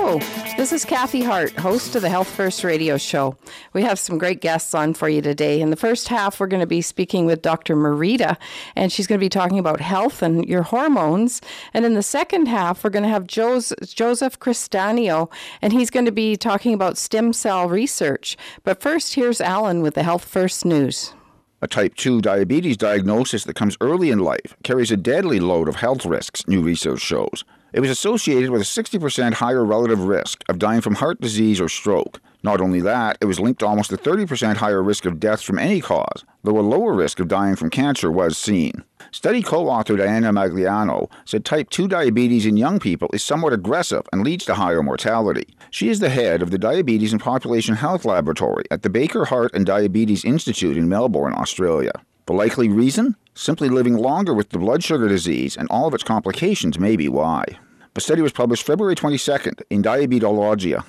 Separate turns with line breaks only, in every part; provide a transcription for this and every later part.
Hello, this is Kathy Hart, host of the Health First Radio Show. We have some great guests on for you today. In the first half, we're going to be speaking with Dr. Marita, and she's going to be talking about health and your hormones. And in the second half, we're going to have Joseph Cristanio, and he's going to be talking about stem cell research. But first, here's Alan with the Health First News.
A type 2 diabetes diagnosis that comes early in life carries a deadly load of health risks, new research shows. It was associated with a 60% higher relative risk of dying from heart disease or stroke. Not only that, it was linked to almost a 30% higher risk of death from any cause, though a lower risk of dying from cancer was seen. Study co-author Diana Magliano said type 2 diabetes in young people is somewhat aggressive and leads to higher mortality. She is the head of the Diabetes and Population Health Laboratory at the Baker Heart and Diabetes Institute in Melbourne, Australia. The likely reason? Simply living longer with the blood sugar disease and all of its complications may be why. The study was published February 22nd in Diabetologia.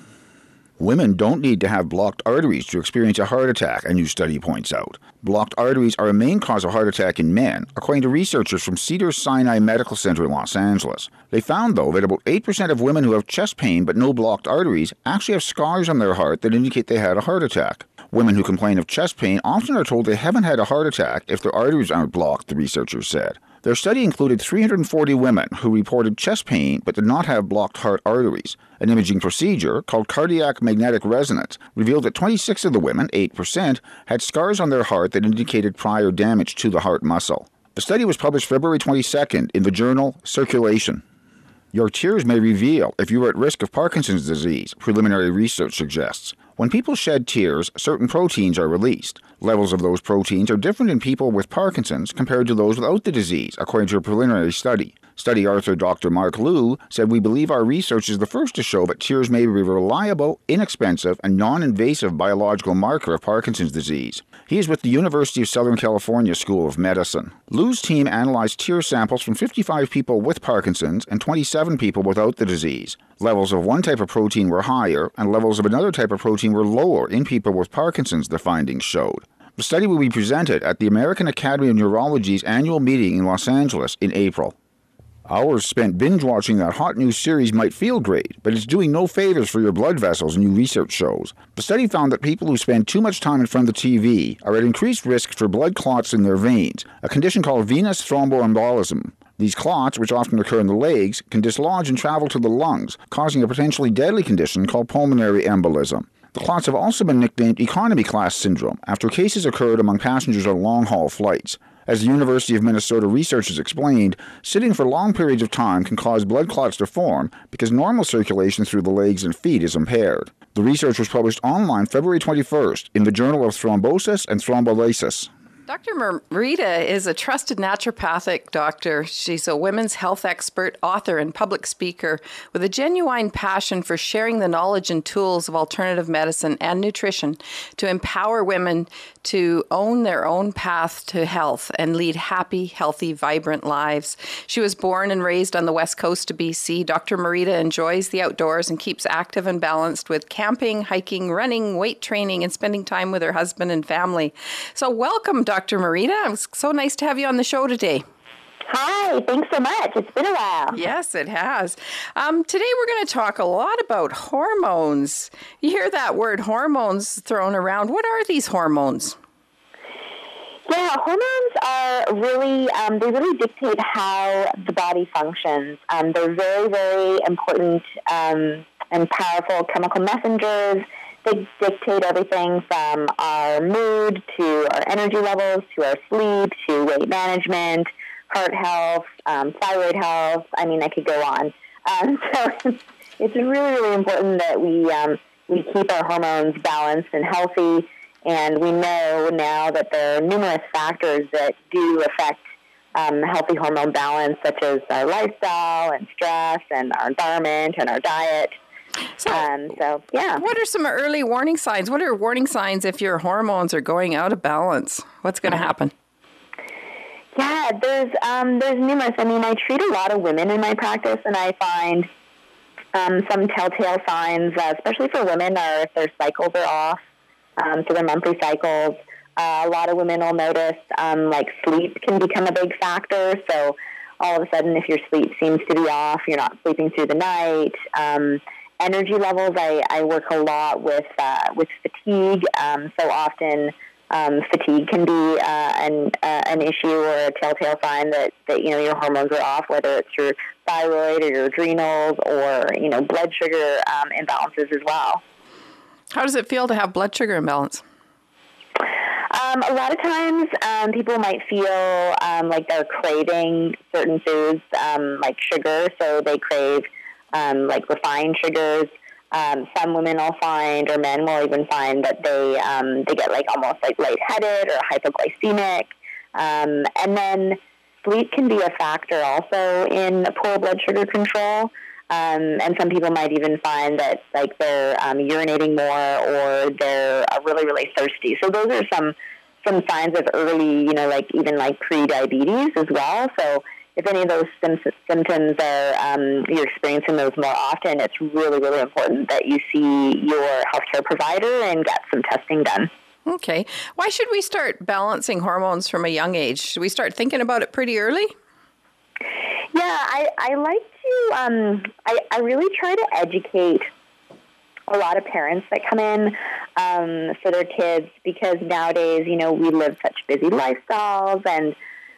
Women don't need to have blocked arteries to experience a heart attack, a new study points out. Blocked arteries are a main cause of heart attack in men, according to researchers from Cedars-Sinai Medical Center in Los Angeles. They found, though, that about 8% of women who have chest pain but no blocked arteries actually have scars on their heart that indicate they had a heart attack. Women who complain of chest pain often are told they haven't had a heart attack if their arteries aren't blocked, the researchers said. Their study included 340 women who reported chest pain but did not have blocked heart arteries. An imaging procedure called cardiac magnetic resonance revealed that 26 of the women, 8%, had scars on their heart that indicated prior damage to the heart muscle. The study was published February 22nd in the journal Circulation. Your tears may reveal if you are at risk of Parkinson's disease, preliminary research suggests. When people shed tears, certain proteins are released. Levels of those proteins are different in people with Parkinson's compared to those without the disease, according to a preliminary study. Study author Dr. Mark Liu said, "We believe our research is the first to show that tears may be a reliable, inexpensive, and non-invasive biological marker of Parkinson's disease." He is with the University of Southern California School of Medicine. Liu's team analyzed tear samples from 55 people with Parkinson's and 27 people without the disease. Levels of one type of protein were higher, and levels of another type of protein were lower in people with Parkinson's, the findings showed. The study will be presented at the American Academy of Neurology's annual meeting in Los Angeles in April. Hours spent binge-watching that hot new series might feel great, but it's doing no favors for your blood vessels, new research shows. The study found that people who spend too much time in front of the TV are at increased risk for blood clots in their veins, a condition called venous thromboembolism. These clots, which often occur in the legs, can dislodge and travel to the lungs, causing a potentially deadly condition called pulmonary embolism. The clots have also been nicknamed economy class syndrome after cases occurred among passengers on long-haul flights. As the University of Minnesota researchers explained, sitting for long periods of time can cause blood clots to form because normal circulation through the legs and feet is impaired. The research was published online February 21st in the Journal of Thrombosis and Thrombolysis.
Dr. Marita is a trusted naturopathic doctor. She's a women's health expert, author, and public speaker with a genuine passion for sharing the knowledge and tools of alternative medicine and nutrition to empower women to own their own path to health and lead happy, healthy, vibrant lives. She was born and raised on the west coast of BC. Dr. Marita enjoys the outdoors and keeps active and balanced with camping, hiking, running, weight training, and spending time with her husband and family. So welcome, Dr. Marita. It's so nice to have you on the show today.
Hi, thanks so much. It's been a while.
Yes, it has. Today we're going to talk a lot about hormones. You hear that word hormones thrown around. What are these hormones?
Yeah, hormones are really, they really dictate how the body functions. They're very, very important and powerful chemical messengers. They dictate everything from our mood to our energy levels to our sleep to weight management, heart health, thyroid health. I mean, I could go on. So it's really, really important that we keep our hormones balanced and healthy. And we know now that there are numerous factors that do affect healthy hormone balance, such as our lifestyle and stress and our environment and our diet.
So,
yeah.
What are some early warning signs? What are warning signs if your hormones are going out of balance? What's going to happen?
Yeah, there's numerous. I mean, I treat a lot of women in my practice, and I find some telltale signs, especially for women, are if their cycles are off, so their monthly cycles. A lot of women will notice, like sleep can become a big factor. So all of a sudden, if your sleep seems to be off, you're not sleeping through the night. energy levels. I work a lot with fatigue. So often, fatigue can be an issue or a telltale sign that your hormones are off, whether it's your thyroid or your adrenals or blood sugar imbalances as well.
How does it feel to have blood sugar imbalance?
A lot of times, people might feel like they're craving certain foods, like sugar, so they crave like refined sugars. Some women will find, or men will even find, that they get like almost like lightheaded or hypoglycemic. And then sleep can be a factor also in poor blood sugar control. And some people might even find that like they're urinating more, or they're really, really thirsty. So those are some signs of early, like even like pre-diabetes as well. So if any of those symptoms are, you're experiencing those more often, it's really, really important that you see your healthcare provider and get some testing done.
Okay. Why should we start balancing hormones from a young age? Should we start thinking about it pretty early?
Yeah, I like to, I really try to educate a lot of parents that come in for their kids, because nowadays, we live such busy lifestyles, and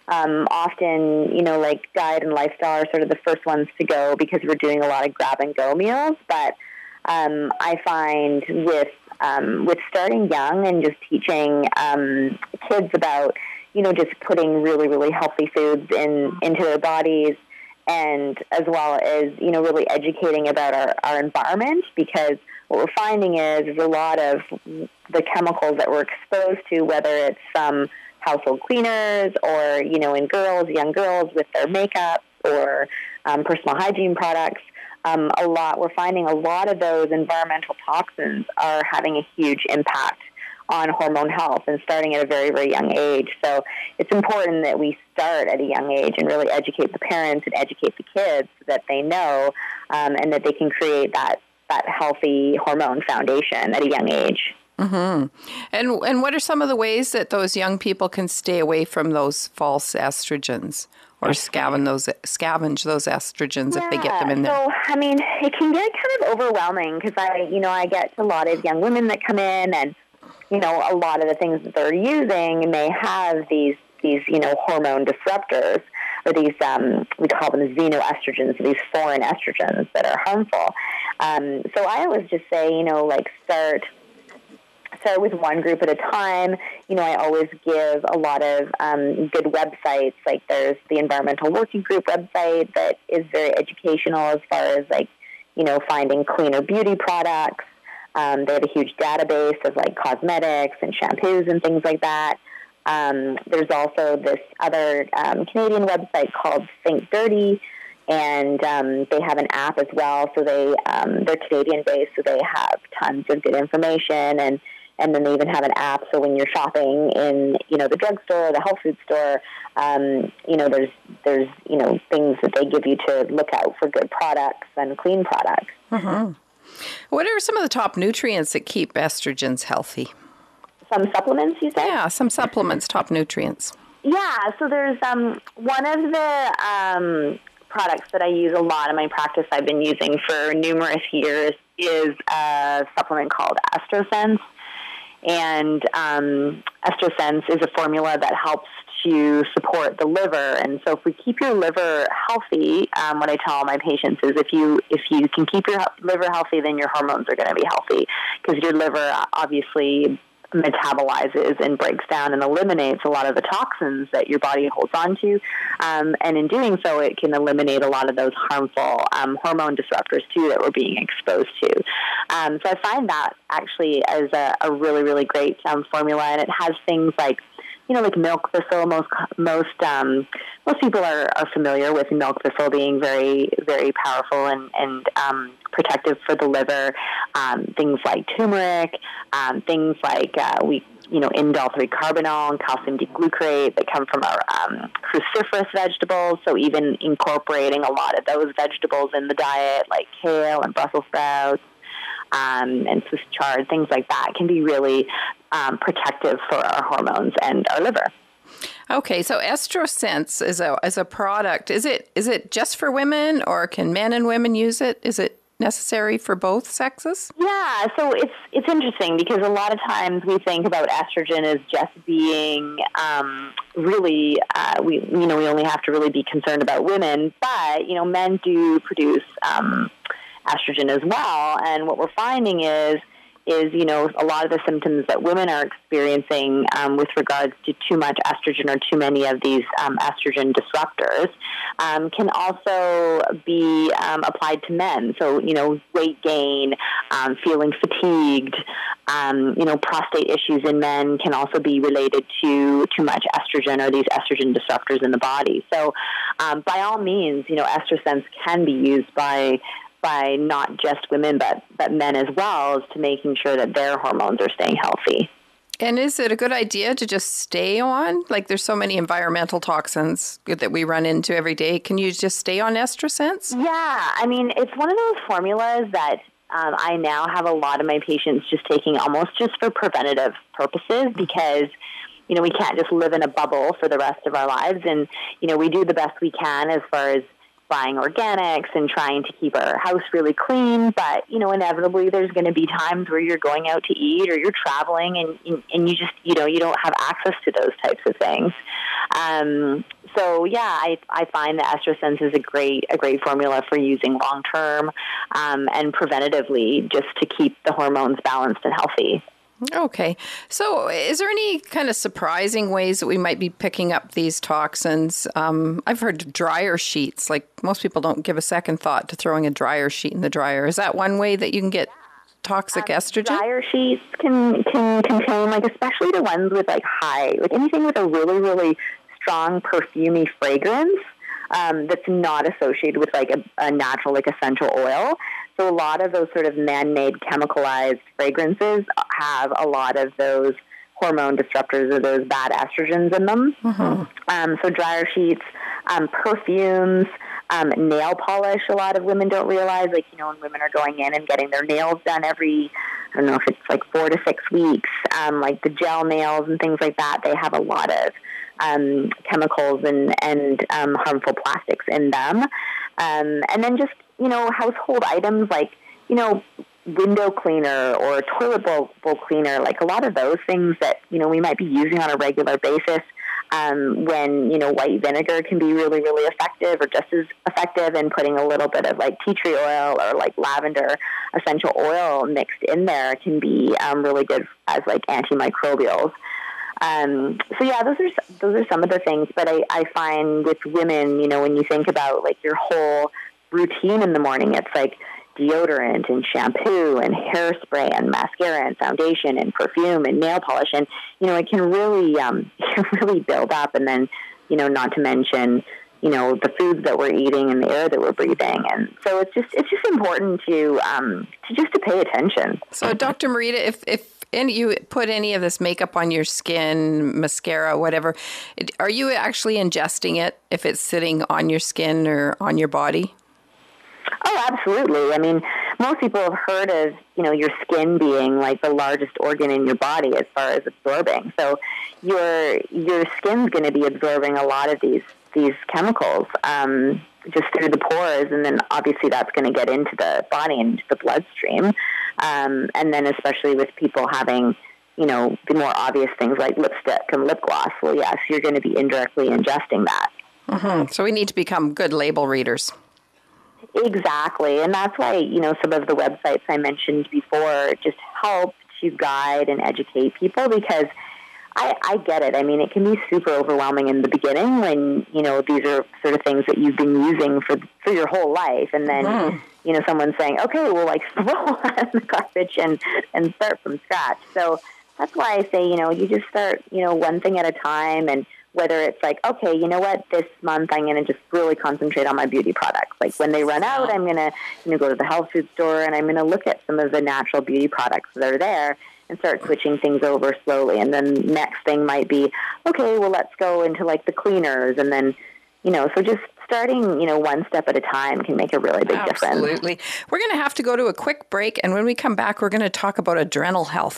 often, like diet and lifestyle are sort of the first ones to go because we're doing a lot of grab-and-go meals. But I find with starting young and just teaching kids about, just putting really, really healthy foods into their bodies, and as well as, really educating about our environment, because what we're finding is a lot of the chemicals that we're exposed to, whether it's household cleaners or, in young girls with their makeup or personal hygiene products, we're finding a lot of those environmental toxins are having a huge impact on hormone health, and starting at a very, very young age. So it's important that we start at a young age and really educate the parents and educate the kids so that they know and that they can create that healthy hormone foundation at a young age.
Mm-hmm. And what are some of the ways that those young people can stay away from those false estrogens, or scavenge those estrogens if they get them in there?
So, it can get kind of overwhelming, because I get a lot of young women that come in, and a lot of the things that they're using may have these hormone disruptors, or these, we call them xenoestrogens, these foreign estrogens that are harmful. So I always just say, start with one group at a time. I always give a lot of good websites. Like there's the Environmental Working Group website that is very educational as far as finding cleaner beauty products. They have a huge database of like cosmetics and shampoos and things like that. There's also this other Canadian website called Think Dirty, and they have an app as well. So they're Canadian based, so they have tons of good information, and then they even have an app. So when you're shopping in the drugstore or the health food store, there's things that they give you to look out for good products and clean products.
Mm-hmm. What are some of the top nutrients that keep estrogens healthy?
Some supplements, you say?
Yeah, some supplements, top nutrients.
Yeah, so there's one of the products that I use a lot in my practice, I've been using for numerous years, is a supplement called EstroSense. And EstroSense is a formula that helps to support the liver. And so if we keep your liver healthy, what I tell my patients is if you can keep your liver healthy, then your hormones are going to be healthy, because your liver obviously metabolizes and breaks down and eliminates a lot of the toxins that your body holds on to. And in doing so, it can eliminate a lot of those harmful hormone disruptors, too, that we're being exposed to. So I find that actually as a really, really great formula. And it has things like, like milk thistle. Most people are familiar with milk thistle being very, very powerful and protective for the liver. Things like turmeric, things like indole-3 carbinol and calcium D-glucarate that come from our cruciferous vegetables. So even incorporating a lot of those vegetables in the diet, like kale and Brussels sprouts, and Swiss chard, things like that, can be really protective for our hormones and our liver.
Okay, so EstroSense is a product. Is it just for women, or can men and women use it? Is it necessary for both sexes?
Yeah, so it's interesting because a lot of times we think about estrogen as just being really we only have to really be concerned about women, but men do produce estrogen as well, and what we're finding is a lot of the symptoms that women are experiencing with regards to too much estrogen or too many of these estrogen disruptors can also be applied to men. So, weight gain, feeling fatigued, prostate issues in men can also be related to too much estrogen or these estrogen disruptors in the body. So, by all means, EstroSense can be used by not just women, but men as well, as to making sure that their hormones are staying healthy.
And is it a good idea to just stay on? Like, there's so many environmental toxins that we run into every day. Can you just stay on EstroSense?
Yeah. I mean, it's one of those formulas that I now have a lot of my patients just taking almost just for preventative purposes because, we can't just live in a bubble for the rest of our lives. And, we do the best we can as far as buying organics and trying to keep our house really clean, but inevitably there's going to be times where you're going out to eat or you're traveling and you just you don't have access to those types of things. So yeah, I find that EstroSense is a great formula for using long term and preventatively just to keep the hormones balanced and healthy.
Okay. So is there any kind of surprising ways that we might be picking up these toxins? I've heard of dryer sheets. Like, most people don't give a second thought to throwing a dryer sheet in the dryer. Is that one way that you can get toxic estrogen?
Dryer sheets can contain, especially the ones with anything with a really, really strong perfumey fragrance that's not associated with a natural essential oil. So a lot of those sort of man-made chemicalized fragrances have a lot of those hormone disruptors or those bad estrogens in them. Mm-hmm. So dryer sheets, perfumes, nail polish. A lot of women don't realize, when women are going in and getting their nails done every, I don't know if it's 4 to 6 weeks, the gel nails and things like that, they have a lot of chemicals and harmful plastics in them. And then just, household items window cleaner or toilet bowl cleaner, a lot of those things that, we might be using on a regular basis when, white vinegar can be really, really effective or just as effective, and putting a little bit of tea tree oil or lavender essential oil mixed in there can be really good as antimicrobials. So yeah, those are some of the things, but I find with women, when you think about your whole routine in the morning, it's deodorant and shampoo and hairspray and mascara and foundation and perfume and nail polish, and it can really really build up, and then not to mention the foods that we're eating and the air that we're breathing, and so it's just important to pay attention.
So Dr. Marita, if you put any of this makeup on your skin, mascara, whatever, are you actually ingesting it if it's sitting on your skin or on your body?
Oh, absolutely. I mean, most people have heard of, your skin being the largest organ in your body as far as absorbing. So your skin's going to be absorbing a lot of these chemicals just through the pores, and then obviously that's going to get into the body and into the bloodstream. And then especially with people having, the more obvious things like lipstick and lip gloss, well, yes, you're going to be indirectly ingesting that.
Mm-hmm. So we need to become good label readers.
Exactly. And that's why, some of the websites I mentioned before just help to guide and educate people, because I get it. I mean, it can be super overwhelming in the beginning when, these are sort of things that you've been using for your whole life. And then, someone's saying, okay, well, throw out the garbage and start from scratch. So that's why I say, you just start, one thing at a time, and whether it's okay, you know what, this month I'm going to just really concentrate on my beauty products. When they run out, I'm going to go to the health food store and I'm going to look at some of the natural beauty products that are there and start switching things over slowly. And then next thing might be, okay, well, let's go into the cleaners. And then, so just starting, one step at a time can make a really big difference.
Absolutely. We're going to have to go to a quick break. And when we come back, we're going to talk about adrenal health.